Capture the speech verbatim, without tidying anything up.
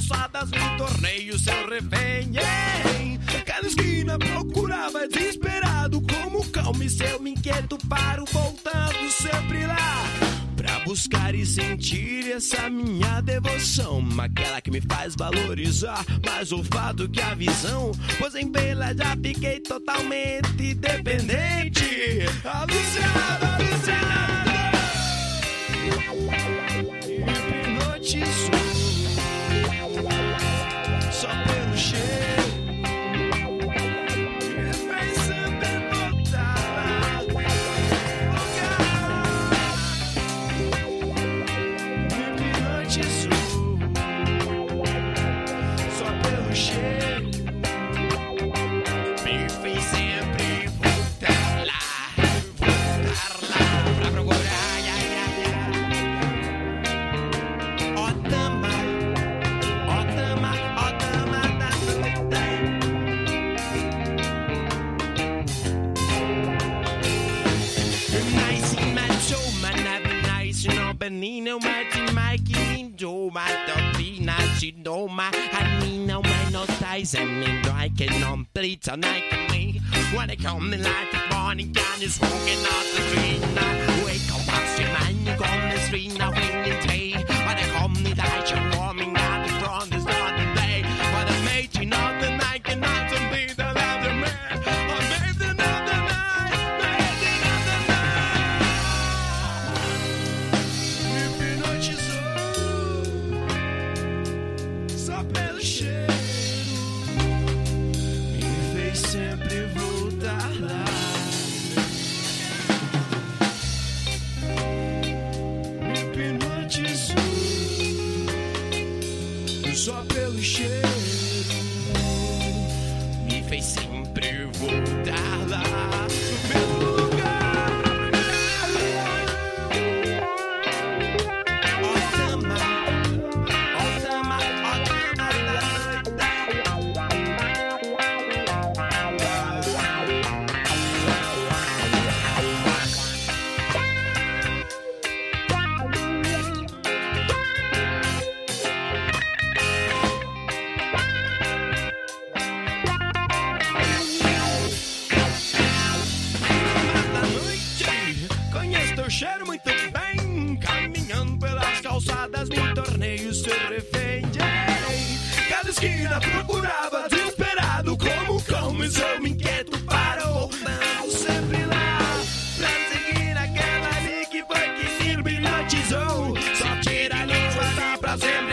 calçadas me tornei o seu refém. Cada esquina procurava desesperado, como calmo e seu inquieto paro, voltando sempre lá pra buscar e sentir essa minha devoção, aquela que me faz valorizar mais o fato que a visão, pois em vê-la já fiquei totalmente dependente. Alucinado, alucinado, hipnotizou só pelo cheiro. Benino, Martin, Mikey, Lindo, Matopina, Chidoma, Hanina, Manotais, and Mindo, I can complete a night to me. When I come in like the morning, can you smoking out the street now? Wake up, watch your man, you go on the street now, when you take. When I come in like you're warming out the front, it's not the day. When I'm making up the night, and not to be the other man. I'm making up the night, making up the night. Só pelo cheiro me fez sempre voltar lá. Me hipnotizou só pelo cheiro me fez sempre voltar lá. No mesmo lugar. Cheiro muito bem, caminhando pelas calçadas me tornei o seu refém. Cada esquina procurava desesperado, como cão, mas eu me inquieto parou, voltando sempre lá pra seguir aquela ali que foi que me hipnotizou. Só tira a língua, dá pra sempre.